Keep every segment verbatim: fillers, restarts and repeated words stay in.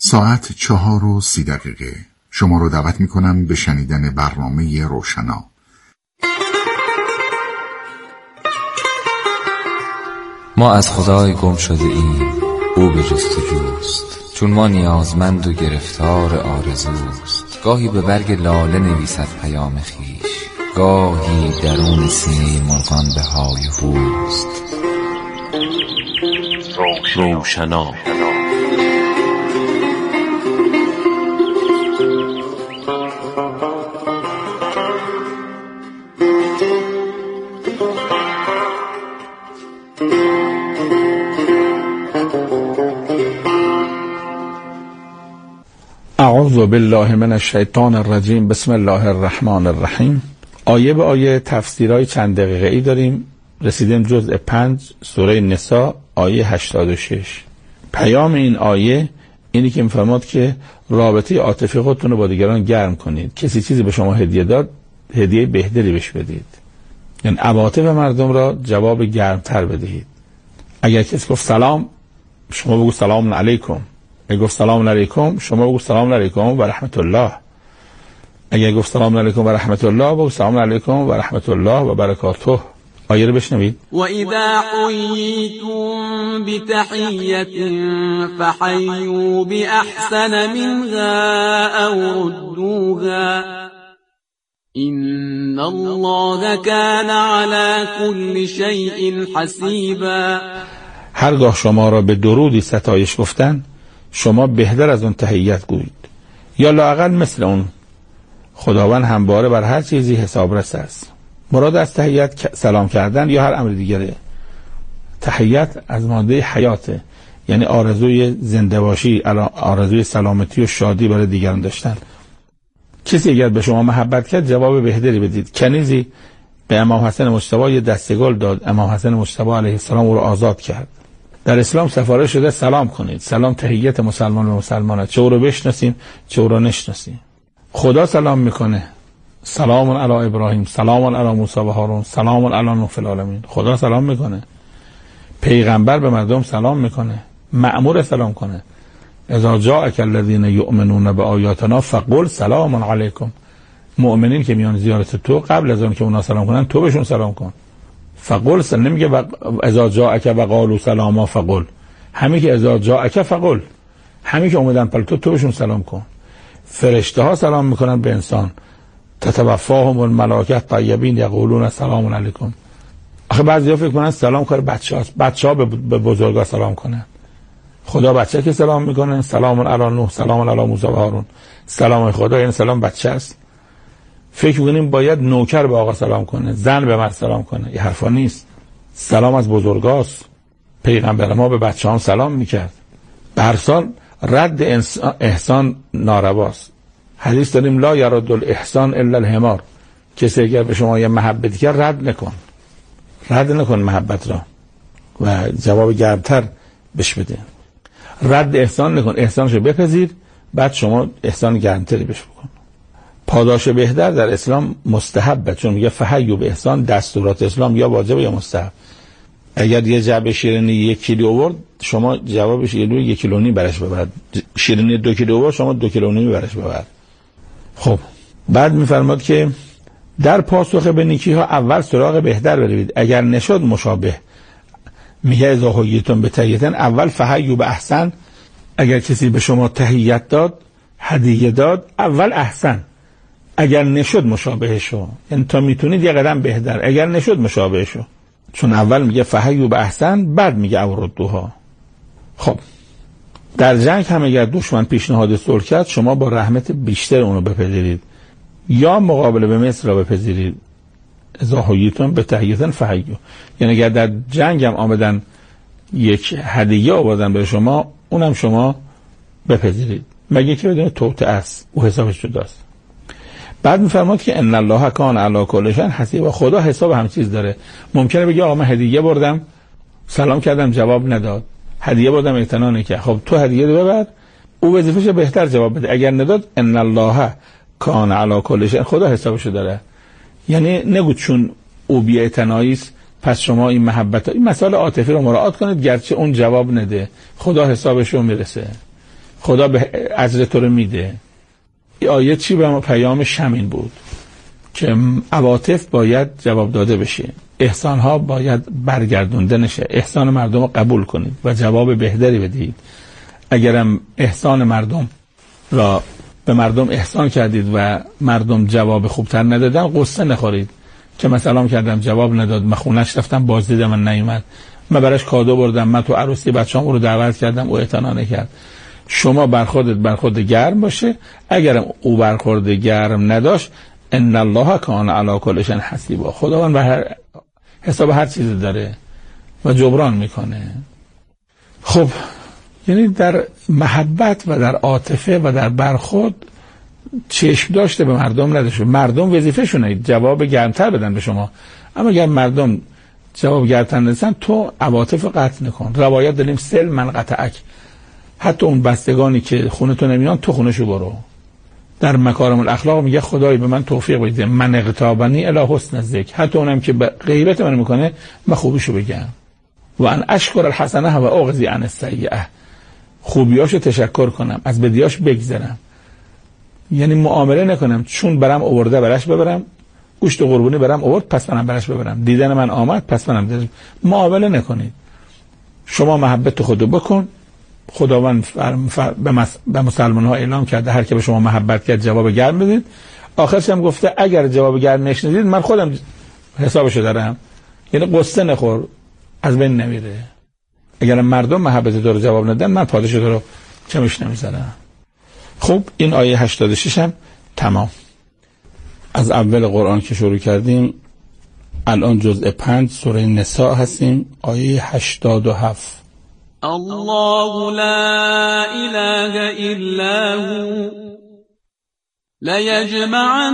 ساعت چهار و سی دقیقه. شما رو دعوت می کنم به شنیدن برنامه روشنا. ما از خدای گم شده ایم، او به جستجوست، چون ما نیازمند و گرفتار آرزوست. گاهی به برگ لاله نویسد پیام خویش، گاهی درون سینه مرغان به های هوست. روشنا. اعوذ بالله من الشیطان الرجیم. بسم الله الرحمن الرحیم. آیه به آیه تفسیرهای چند دقیقه ای داریم. رسیدیم جزء پنج سوره نساء آیه هشتاد و شش. پیام این آیه اینی که میفرماد که رابطه عاطفی خودتون رو با دیگران گرم کنید. کسی چیزی به شما هدیه داد، هدیه بهتری بهش بدید، یعنی عواطف مردم را جواب گرمتر بدهید. اگر کسی گفت سلام، شما بگو سلام علیکم. اگر گفت سلام علیکم، شما بگو سلام علیکم و رحمت الله. اگر گفت سلام علیکم و رحمت الله، بگو سلام علیکم و رحمت الله و برکاته. آیه رو بشنوید. و اذا حییتم بتحیة فحیوا باحسن منها او ردوها ان الله كان على كل شيء حسیبا. هرگاه شما را به درودی ستایش گفتن، شما بهتر از اون تحیت گویید، یا لااقل مثل اون. خداوند همواره بر هر چیزی حسابرس است. مراد از تحیت سلام کردن یا هر امر دیگره. تحیت از ماده حیاته، یعنی آرزوی زنده باشی، آرزوی سلامتی و شادی برای دیگران داشتن. کسی اگر به شما محبت کرد، جواب بهتری بدید. کنیزی به امام حسن مجتبی یه دسته گل داد. امام حسن مجتبی علیه السلام او رو آزاد کرد. در اسلام سفارش شده سلام کنید. سلام تحیت مسلمان و مسلمانه، چه او رو بشناسیم چه او رو نشناسیم. خدا سلام میکنه، سلام علی ابراهیم، سلام علی موسی و هارون، سلام علی نوح فی العالمین. خدا سلام میکنه. پیغمبر به مردم سلام میکنه، مأمور سلام کنه. اذا جاءک الذین یؤمنون بآیاتنا فقل سلام علیکم. مؤمنین که میان زیارت تو، قبل از اون که اونا سلام کنن، تو بهشون سلام کن. فقل سلام نمیگه و اذا جاءک و قالوا سلاما فقل. همین که اذا جاءک فقل، همین که اومدن پر تو تو بهشون سلام کن. فرشته ها سلام میکنن به انسان. تتوفاهم الملائکه طیبین یقولون سلام علیکم. آخه بعضیا فکر کنن سلام کار بچه‌هاست. بچه‌ها به بزرگا سلام کنن. خدا بچه که سلام میکنه، سلام علی نوح، سلام علی موسی و هارون. سلام خدا یعنی سلام بچه است. فکر میکنیم باید نوکر به آقا سلام کنه، زن به مرد سلام کنه. این حرفا نیست. سلام از بزرگاست. پیغمبر ما به بچه‌ها سلام میکرد. به هر حال رد احسان نارواست. حدیث داریم لا یرد الاحسان الا الحمار. کسی اگر به شما یه محبت کرد، رد نکن. رد نکن محبت را و جواب گرمتر بهش بده. رد احسان نکن، احسانشو بپذیر، بعد شما احسان گرمتری بهش بکن. پاداش بهتر در اسلام مستحبه، چون میگه فحیوا به احسان. دستورات اسلام یا واجبه یا مستحب. اگر یه جعبه شیرینی یک کیلو آورد، شما جوابش یه یک کیلو نیم برش ببر. شیرینی دو کیلو آورد، شما دو کیلو نیم برش ببر. خب بعد میفرماد که در پاسخ به نیکی ها اول سراغ بهتر بروید. اگر نشد مشابه، میگه اذا حییتم بتحیة، اول فحیوا به احسن. اگر کسی به شما تحیت داد، هدیه داد، اول احسن. اگر نشد مشابه شو، یعنی تا میتونید یه قدم بهتر. اگر نشد مشابه شو، چون اول میگه فحیوا به احسن، بعد میگه او ردوها. خب در جنگ هم اگر دشمن پیشنهاد صلح کرد، شما با رحمت بیشتر اونو بپذیرید، یا مقابله به مثل را بپذیرید. اذا حییتم بتحیة فحیوا، یعنی اگر در جنگ هم آمدن یک هدیه آوردن به شما، اونم شما بپذیرید، مگه که بدون توطئه است، او حسابش جداست. بعد میفرماد که ان الله کان علی کل شیء حسیبا. خدا حساب همه چیز داره. ممکنه بگی آقا من هدیه بردم، سلام کردم جواب نداد، هدیه بردم اعتنا نکرد. خب تو هدیه رو ببر، او وظیفه‌ش بهتر جواب بده. اگر نداد ان الله کان علی کل شیء، خدا حسابش داره. یعنی نگو چون او بی اعتنایی است پس شما این محبت، این مسائل عاطفی رو مراعات کنید، گرچه اون جواب نده، خدا حسابش رو میرسه. خدا به اجر تو رو میده. این آیه چی به ما پیام شمین بود که عواطف باید جواب داده بشه، احسان ها باید برگردونده نشه، احسان مردم رو قبول کنید و جواب بهتری بدید. اگرم احسان مردم را به مردم احسان کردید و مردم جواب خوبتر ندادن، قصه نخورید که مثلا کردم جواب نداد، من خونش رفتم باز دیدم من نیومد، من براش کادو بردم، من تو عروسی بچه‌ام رو دعوت کردم او اعتنا نکرد. شما برخوردت برخورد گرم باشه. اگر او برخورد گرم نداشت، ان الله کان علی کل شیء حسیبا، خداوند به هر حساب هر چیزی داره و جبران میکنه. خب یعنی در محبت و در عاطفه و در برخورد چشم داشته به مردم نداشته. مردم وظیفه‌شونه جواب گرمتر بدن به شما، اما اگر مردم جواب گرمتر ندن تو عواطف قطع نکن. روایت داریم سل من قطعک، حتی اون بستگانی که خونه تو نمیان تو خونه شو برو. در مکارم الاخلاق میگه خدای به من توفیق بده من اغتابنی الی حسن الذکر، حتی اونم که غیبت من میکنه من خوبیشو بگم. و ان اشکر الحسنه و اغضی عن السیئه، خوبیاشو تشکر کنم از بدیاش بگذرم. یعنی معامله نکنم چون برام آورده براش ببرم، گوشت قربونی برام آورد پس منم براش ببرم، دیدن من آمد پس منم. معامله نکنید. شما محبت خودو بکن. خداوند به مسلمان ها اعلام کرده هر که به شما محبت کرد جواب گرم بدید. آخرش هم گفته اگر جواب گرم نشنیدید من خودم حسابشو دارم. یعنی قصه نخور، از بین نمیره. اگر مردم محبت تو رو جواب ندن من پاداش تو رو چمش نمیزنم. خب این آیه هشتاد و شش هم تمام. از اول قرآن که شروع کردیم الان جزء پنج سوره نساء هستیم، آیه هشتاد و هفت. الله لا اله الا هو ليجمعنكم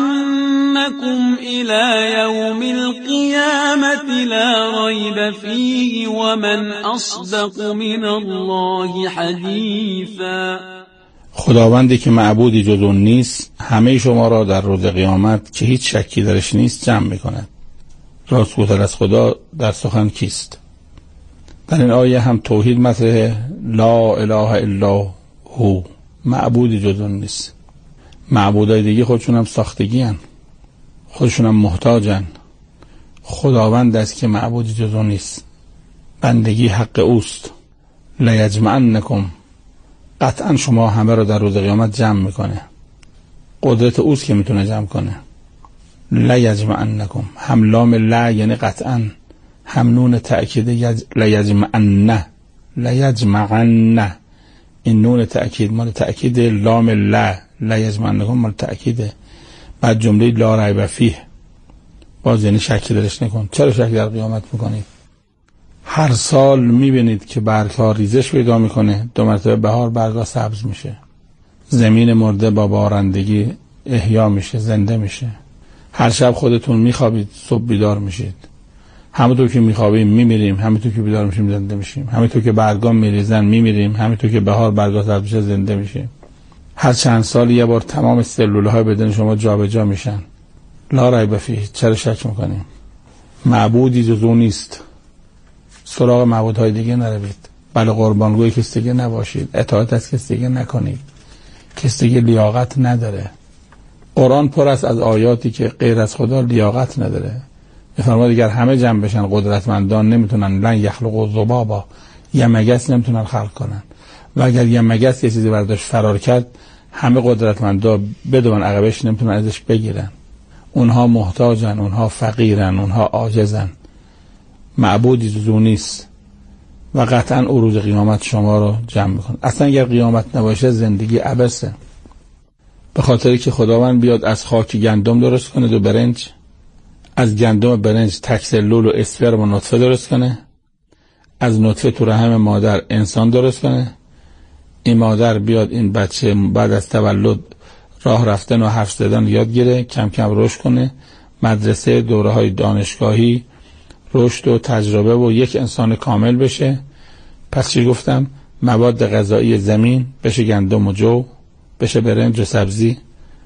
الى يوم القيامة لا ريب فيه ومن اصدق من الله حدیثا. خداوندی که معبودی جز اون نیست همه شما را در روز قیامت که هیچ شکی درش نیست جمع میکند. راستگوتر از خدا در سخن کیست؟ در این آیه هم توحید مطرحه، لا اله الا هو، معبودی جز اون نیست. معبودای دیگه خودشون هم ساختگی هن، خودشون هم محتاجن. خداوند است که معبودی جز اون نیست، بندگی حق اوست. لیجمعنکم، قطعا شما همه رو در روز قیامت جمع میکنه. قدرت اوست که میتونه جمع کنه. لیجمعنکم، هم لام لا یعنی قطعا، هم نون تأکید یج... لیجمعن لیجمعن، این نون تأکید مال تأکید لام لا، لیجمعنکم مال تأکیده. بعد جمله لا ریب فیه، باز یعنی شکی درش نکن. چرا شک در قیامت میکنید؟ هر سال میبینید که برگ‌ها ریزش پیدا میکنه، دو مرتبه بهار برگ‌ها سبز میشه، زمین مرده با بارندگی احیا میشه، زنده میشه. هر شب خودتون میخوابید، صبح بیدار میشید. همونطور که میخوابیم میمیریم، همونطور که بیدار میشیم زنده میشیم. همونطور که برگا میریزن میمیریم، همونطور که بهار برگا سبز میشه زنده میشیم. هر چند سال یه بار تمام سلول‌های بدن شما جابجا میشن. لا ریب فیه، چرا شک میکنیم؟ معبودی جز او نیست. سراغ معبودهای دیگه نروید. بله قربانگوی کسی دیگه نباشید. اطاعت از کسی دیگه نکنید. کسی دیگه لیاقت نداره. قرآن پر است از آیاتی که غیر از خدا لیاقت نداره. میفرماید اگر همه جمع بشن قدرتمندان نمیتونن، لن یخلقوا ذبابا، یه مگس نمیتونن خلق کنن. و اگر یه مگس یه چیزی برداشت فرار کرد، همه قدرتمندا بدون عقبش نمیتونن ازش بگیرن. اونها محتاجن، اونها فقیرن، اونها عاجزن. معبودی جز او نیست و قطعا او روز قیامت شما رو جمع میکنه. اصلا اگر قیامت نباشه زندگی عبثه. به خاطری که خداوند بیاد از خاک گندم درست کنه دو برنج، از گندم برنج تک سلول و اسپرم و نطفه درست کنه، از نطفه تو رحم مادر انسان درست کنه، این مادر بیاد این بچه بعد از تولد راه رفتن و حرف زدن یاد گیره، کم کم رشد کنه، مدرسه، دوره های دانشگاهی، رشد و تجربه و یک انسان کامل بشه. پس چی گفتم؟ مواد غذایی زمین بشه گندم و جو، بشه برنج و سبزی،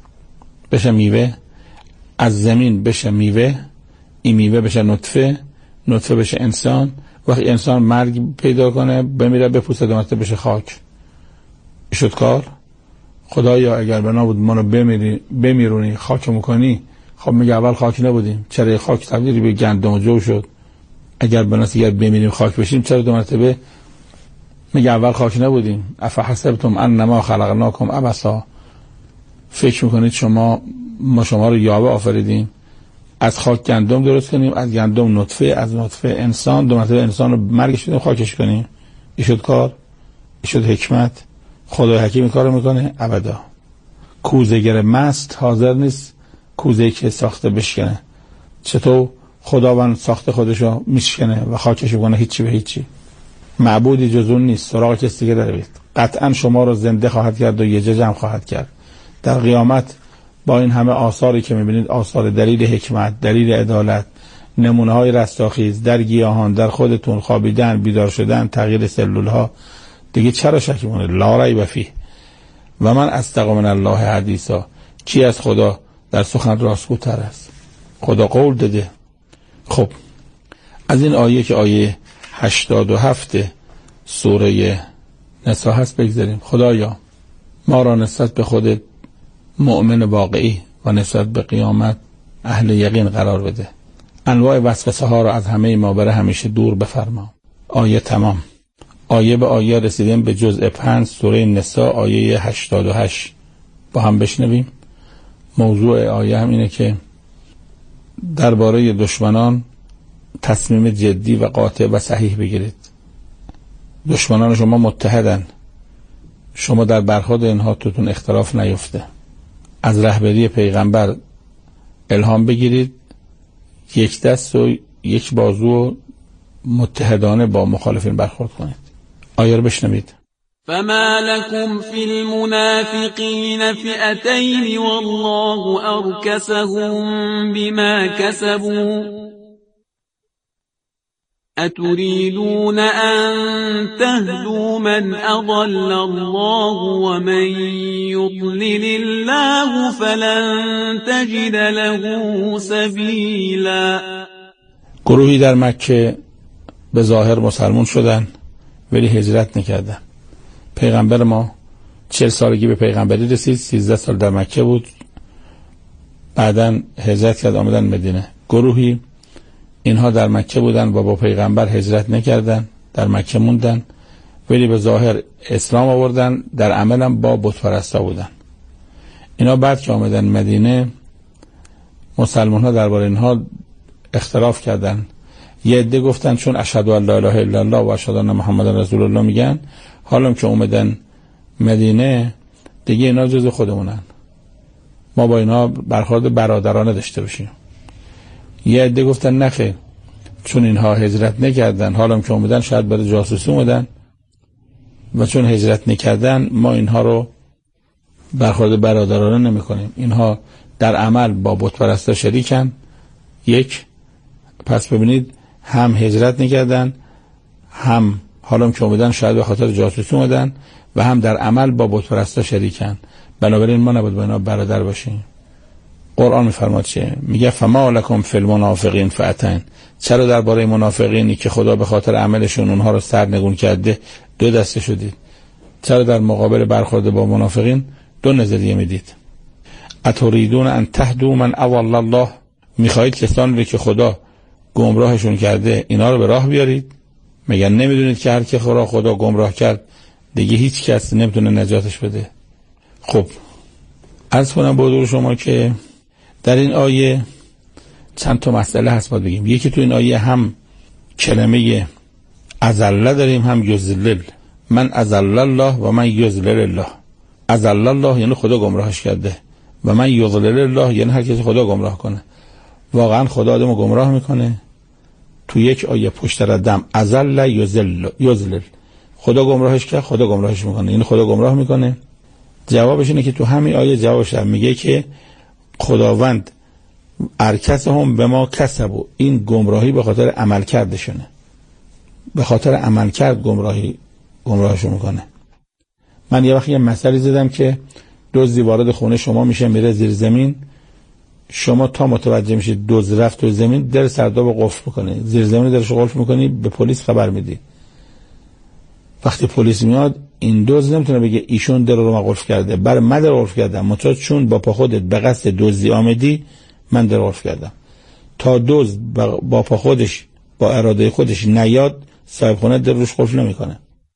بشه میوه، از زمین بشه میوه، این میوه بشه نطفه، نطفه بشه انسان. وقتی انسان مرگ پیدا کنه بمیره بپوسه دومته بشه خاک. شد کار. خدایا اگر بنا بود ما رو بمیری بمیرونی خاکمون کنی، خب میگه اول خاک نبودیم، چرا خاک تبدیل به گندم و جو شد؟ اگر بناست اگر بمیریم خاک بشیم، چرا دو مرتبه میگه اول خاک نبودیم؟ افحسبتم انما خلقناکم عبثا، فکر میکنید شما ما شما رو یاوه آفریدیم؟ از خاک گندم درست کنیم، از گندم نطفه، از نطفه انسان، دو مرتبه انسان رو مرگش بدیم خاکش کنیم. این شد کار؟ این شد حکمت؟ خدای حکیم کار رو میکنه؟ ابدا. کوزه‌گر مست حاضر نیست کوزه‌ای که ساخته بشکنه. چطور خداوند ساخته خودشو میشکنه و خاکش کنه؟ هیچی به هیچی. معبودی جز اون نیست، سراغ کسی که داره. قطعا شما رو زنده خواهد کرد و یه جمع خواهد کرد در قیامت. با این همه آثاری که میبینید، آثار دلیل حکمت، دلیل عدالت، نمونه های رستاخیز در گیاهان، در خودتون، خوابیدن، بیدار شدن، تغییر سلول ها، دیگه چرا شک مونه؟ لا ریب فیه. و من اصدق من الله حدیثا، کی از خدا در سخن راستگوتر است؟ خدا قول داده. خب از این آیه که آیه هشتاد و هفت سوره نساء هست بگذاریم. خدایا ما را نسبت به خودت مؤمن واقعی و نسبت به قیامت اهل یقین قرار بده. انواع وسوسه ها را از همه ما برای همیشه دور بفرما. آیه تمام. آیه به آیه رسیدیم به جزء پنج سوره نساء آیه هشتاد و هشت. با هم بشنویم. موضوع آیه هم اینه که درباره دشمنان تصمیم جدی و قاطع و صحیح بگیرید. دشمنان شما متحدن، شما در برخورد اینها توتون اختلاف نیفته. از رهبری پیغمبر الهام بگیرید، یک دست و یک بازو متحدانه با مخالفین برخورد کنید. آیه رو بشنوید. فما لكم في المنافقين فئتين والله أركسهم بما كسبوا أتريدون أن تهدوا من أضل الله ومن يضلل الله فلن تجد له سبيلا. گروهی در مکه به ظاهر مسلمان شدن ولی هجرت نکردن. پیغمبر ما چهل سالگی به پیغمبری رسید، سیزده سال در مکه بود، بعدن هجرت کرد آمدن مدینه. گروهی اینها در مکه بودن و با پیغمبر هجرت نکردن، در مکه موندن ولی به ظاهر اسلام آوردن، در عمل هم با بت پرستا بودن. اینا بعد که آمدن مدینه مسلمان ها درباره اینها اختلاف کردن. یه عده گفتن چون اشهد ان لا اله الا الله و اشهد ان محمد رسول الله میگن، حالا که اومدن مدینه دیگه اینا جز خودمونن، ما با اینا برخورد برادرانه داشته باشیم. یه عده گفتن نخیر، چون اینها هجرت نکردن، حالا که اومدن شاید برای جاسوسی اومدن و چون هجرت نکردن ما اینها رو برخورد برادرانه نمی کنیم. اینها در عمل با بت پرستا شریکن. یک، پس ببینید هم هجرت نکردن، هم حالا که اومدن شاید به خاطر جاسوسی اومدن و هم در عمل با بت پرستا شریکن. بنابراین ما نباید با اینا برادر باشیم. قرآن میفرماد چه؟ میگه فما لکم فی المنافقین فئتین. چرا درباره منافقینی که خدا به خاطر عملشون اونها رو سرنگون کرده دو دسته شدید؟ چرا در مقابل برخورد با منافقین دو نظریه میدید؟ اتریدون ان تهدوا من اضل الله، میخواهید کسانی رو که خدا گمراهشون کرده اینا رو به راه بیارید؟ میگن نمیدونید که هر کی خدا خدا گمراه کرد دیگه هیچ کس نمیتونه نجاتش بده. خب عرض کنم با حضور شما که در این آیه چند تا مسئله هست باید بگیم. یکی تو این آیه هم کلمه ازله داریم هم یذلل. من ازل الله و من یذلل الله. ازل الله یعنی خدا گمراهش کرده و من یذلل الله یعنی هر کسی خدا گمراه کنه. واقعا خدا آدمو گمراه میکنه؟ تو یک آیه پشت ردم ازل یذل یذلل، خدا گمراهش کرد، خدا گمراهش میکنه، یعنی خدا گمراه میکنه. جوابش اینه که تو همین آیه جوابش میگه که خداوند ارکسهم به ما کسبوا، این گمراهی به خاطر عمل کردشونه، به خاطر عمل کرد گمراهی گمراهشون میکنه. من یه وقت یه مثالی زدم که دزدی وارد خونه شما میشه، میره زیر زمین، شما تا متوجه میشید دزد رفت تو زمین در سرداب قفل میکنه، زیر زمین درش قفل میکنی، به پلیس خبر میدی. وقتی پلیس میاد این دزد نمیتونه بگه ایشون در رو من قفل کرده، برای من در قفل کردم، منتها چون با پا خودت به قصد دزدی آمدی من در قفل کردم. تا دزد با پا خودش با اراده خودش نیاد صاحب خونه در روش قفل نمیکنه.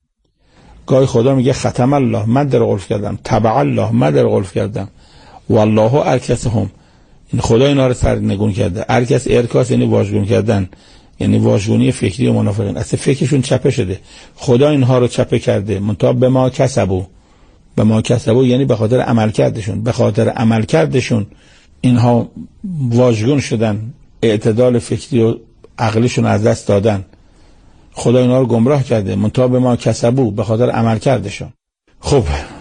گاهی خدا میگه ختم الله من در قفل کردم، تبع الله من در قفل کردم، والله ارکسهم، این خدا اینا رو سرنگون کرده. ارکس ارکاس یعنی واژگون کردن، یعنی واژگونی فکری و منافقین. اصلا فکرشون چپه شده، خدا اینها رو چپه کرده. منتها به ما کسبو، به ما کسبو یعنی به خاطر عمل کردشون، به خاطر عمل کردشون اینها واژگون شدن، اعتدال فکری و عقلشون از دست دادن. خدا اینا رو گمراه کرده، منتها به ما کسبو، به خاطر عمل کردشون. خب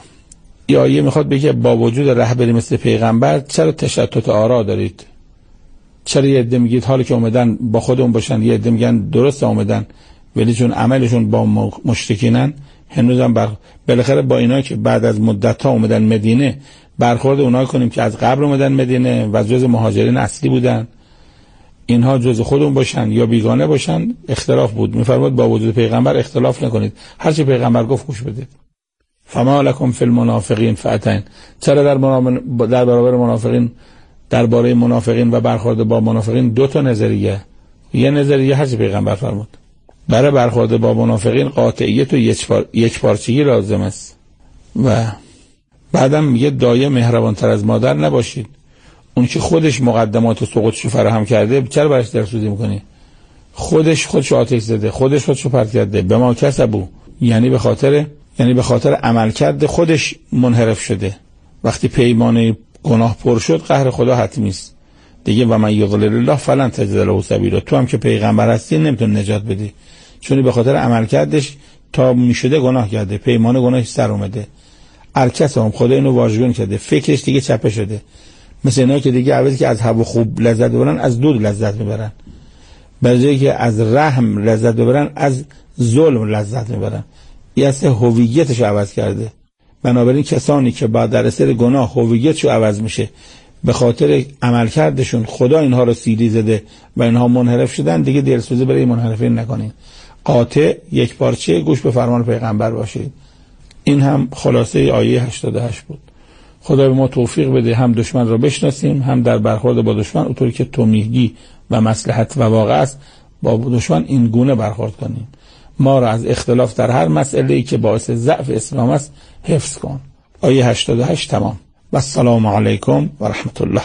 یا آیه میخواد بگه با وجود رهبری مثل پیغمبر چرا تشتت آرا دارید؟ چرا یه عده میگید حالی که اومدن با خودمون باشن، یه عده میگن درست اومدن ولی چون عملشون با مشرکینن هنوزم بر... بالاخره با اینا که بعد از مدت ها اومدن مدینه برخورد اونها کنیم که از قبل اومدن مدینه و جز مهاجرین اصلی بودن، اینها جز خودمون باشن یا بیگانه باشن اختلاف بود. میفرماد با وجود پیغمبر اختلاف نکنید، هر چی پیغمبر گفت گوش بدید. فما لکم فی المنافقین فئتین، چرا در در برابر منافقین، درباره منافقین و برخورد با منافقین دو تا نظریه، یه نظریه هر چی پیغمبر فرمود. برای برخورد با منافقین قاطعیت و یک پارچگی لازم است و بعدم میگه دایه مهربانتر از مادر نباشید. اون که خودش مقدمات و سقوطشو فراهم کرده چرا برش درسوزی میکنی؟ خودش خودش آتش زده، خودش خودشو پرت کرده. به ما کسبو یعنی به خاطر یعنی به خاطر عمل کرده خودش منحرف شده. وقتی پیمان گناه پر شد قهر خدا حتمی است دیگه. و من یضلل الله فلن تجد له سبیلا، تو هم که پیغمبر هستی نمیتونی نجات بدی، چون به خاطر عمل کردش تا میشده گناه کرده، پیمان گناهش سر اومده. ارکس هم خدا اینو واژگون کرده، فکرش دیگه چپه شده. مثل اینا که دیگه عوضی که از هوا خوب لذت ببرن از دود لذت میبرن، به جایی که از رحم لذت ببرن از ظلم لذت میبرن. این اصلا هویتش عوض کرده. بنابراین کسانی که بعد در اثر گناه هویتشو عوض میشه، به خاطر عملکردشون خدا اینها رو سیلی زده و اینها منحرف شدن، دیگه دلسوزی برای منحرفین نکنین. قاطع یک پارچه گوش به فرمان پیغمبر باشید. این هم خلاصه آیه هشتاد و هشت بود. خدا به ما توفیق بده هم دشمن را بشناسیم، هم در برخورد با دشمن اونطوری که تو میگی و مصلحت و واقع است با دشمن این گونه برخورد کنیم. ما را از اختلاف در هر مسئله‌ای که باعث ضعف اسلام است حفظ کن. آیه هشتاد و هشت تمام. و السلام علیکم و رحمت الله.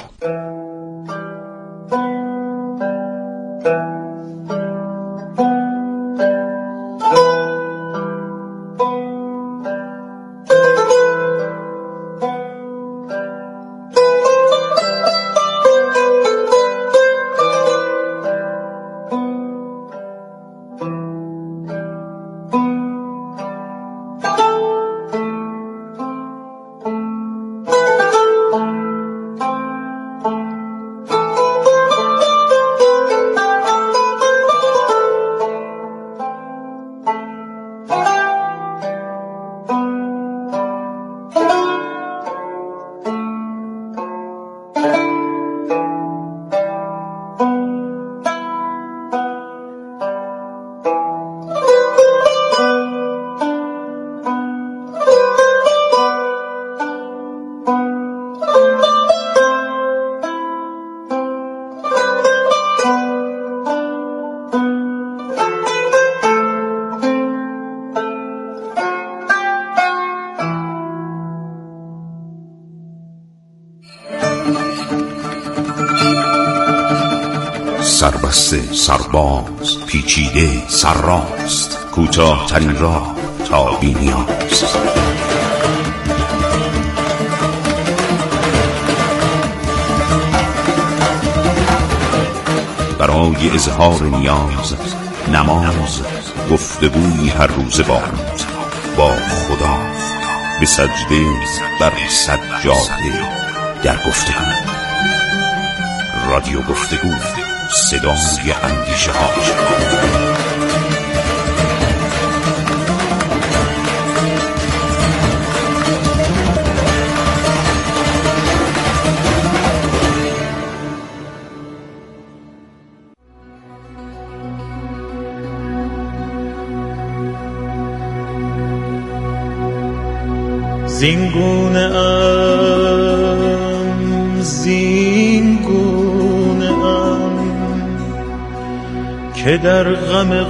سربسته، سرباز، پیچیده، سرراست، کوتاه ترین راه تا بی‌نیاز. برای اظهار نیاز، نماز، گفتگوی هر روز با با خدا، به سجده بر سجاده در گفتگو. رادیو گفتگو، صدای اندیشه ها. زینگونه ام زینگونه ام که در غم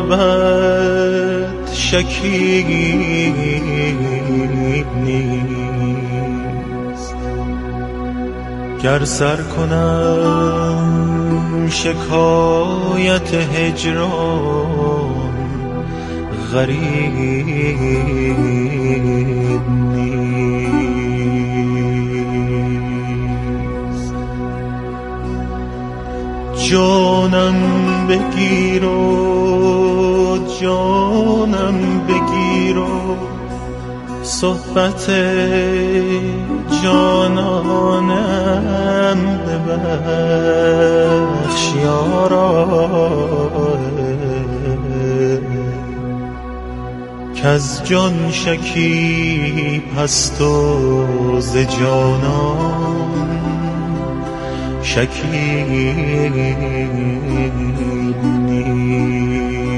غربت شکیب نیست. گر سر کنم شکایت هجران غریب نیست. جانم بگیر و جانم بگیر و صحبت جانانم ببخش یارا، کز جان شکیب هست و ز جانان شکیب نیست.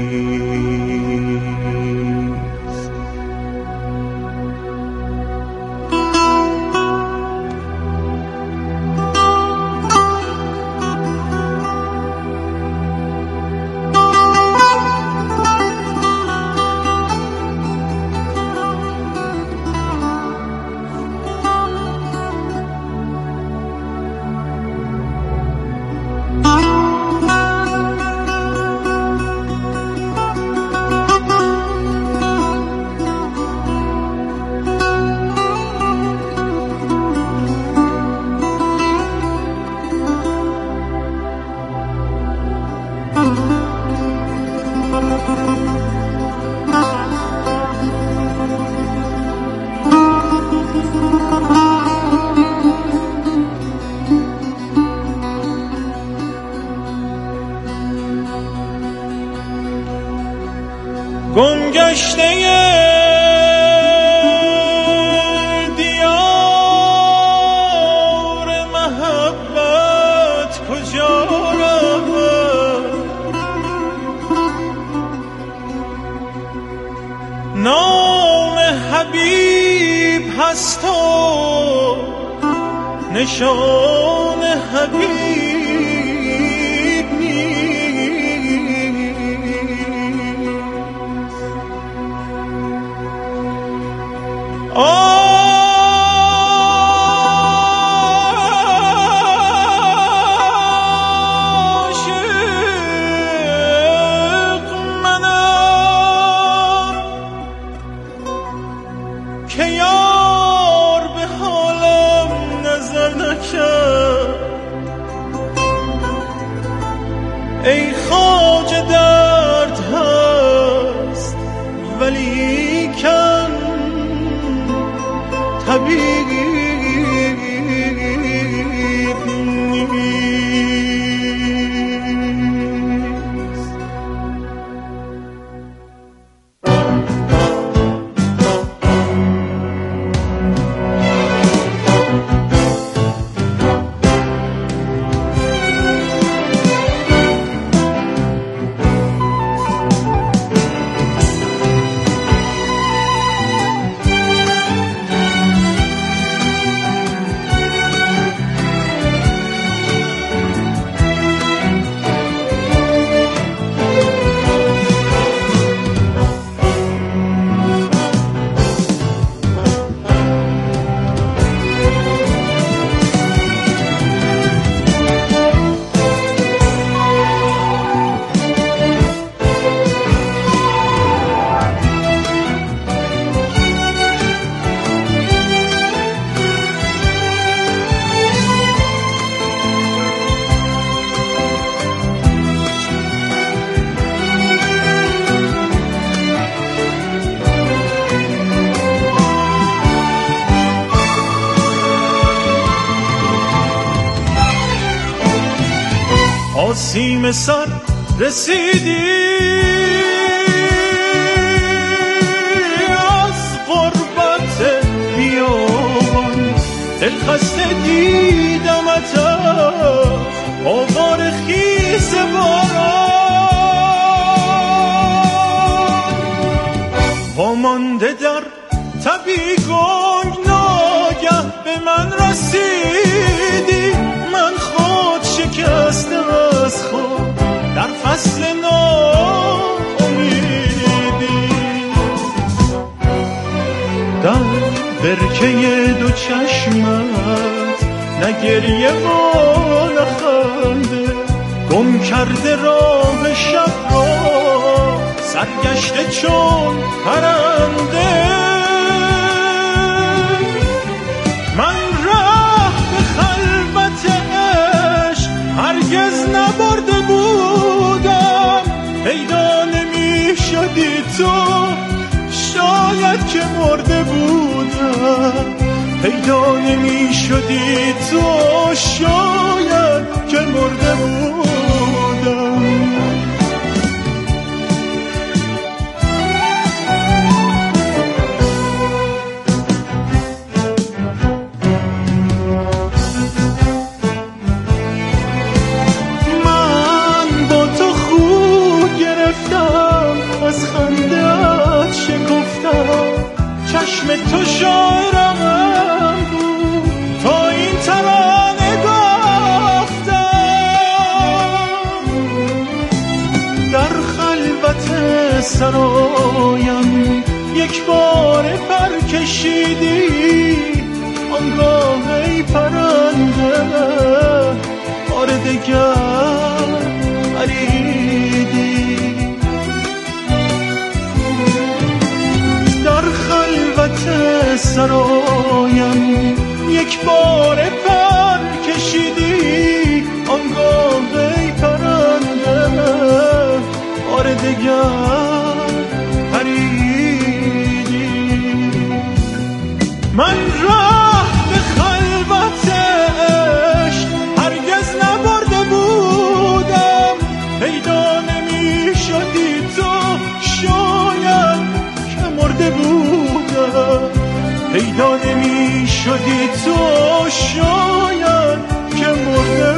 گم گشته دیار محبت کجا رود؟ نام حبیب هست و نشان حبیب عاشق منم که یار به حالم نظر نکرد. ای خواجه درد هست ولیکن طبیب نیست. آسیم سر رسیدی از غربت بیابان، دل خسته دیدمت آوار خیس باران، وامانده در تبی گنگ ناگه به من رسیدی، من خود شکسته از خود در فصل ناامیدی. در برکه دو چشمت نه گریه و نه خنده، گم کرده راه شب را سرگشته چون پرنده. من راه به خلوت عشق هرگز نبرده بودم، پیدا نمی شدی تو شاید که مرده بودم، پیدا نمی شدی تو شاید که مرده بودم. من با تو خود گرفتم، از خنده‌ات شکفتم، چشم تو شاعرم بود تا این ترانه گفتم. در خلوت سرایم یک بار پر کشیدی، آنگاه ای پرنده بار دگر پریدی. در خلوت سرایم یک بار پر کشیدی، آنگاه ای پرنده بار دگر پریدی. من راه به خلوت عشق هرگز نبرده بودم، پیدا نمی شدی تو شاید که مرده بودم، پیدا نمی شدی تو شاید که مرده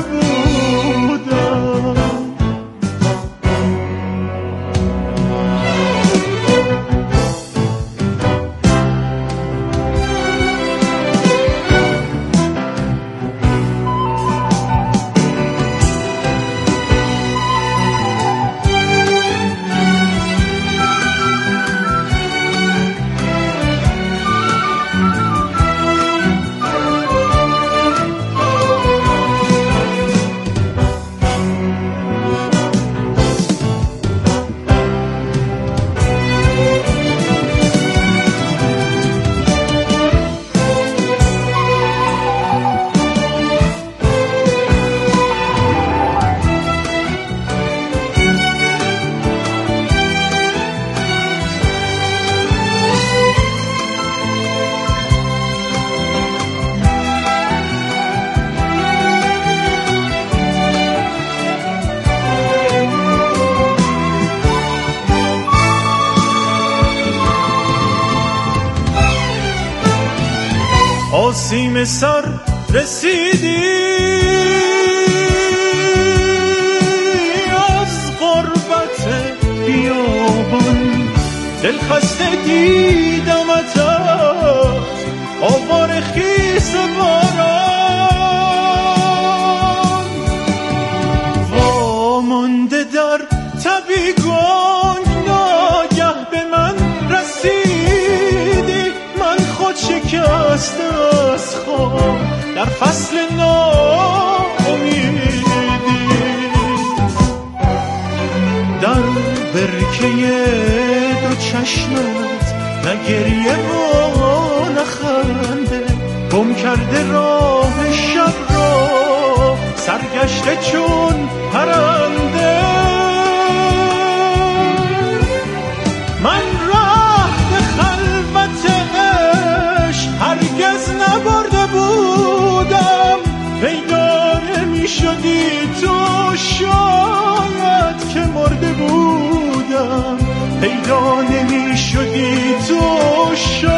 بودم. آسیم سر رسیدی، از غربت بیابان دل خسته دیدمت، آوار خیس باران وامانده در تبی گنگ ناگه به من رسیدی، من خود شکسته از خود در فصل ناامیدی. در برکه دو چشمت نه گریه و نه خنده، گم کرده راه شب را سرگشته چون پرنده. من راه به خلوت عشق هرگز نبرده بودم، پیدا نمی شدی تو شاید که مرده بودم، پیدا نمی شدی تو شاید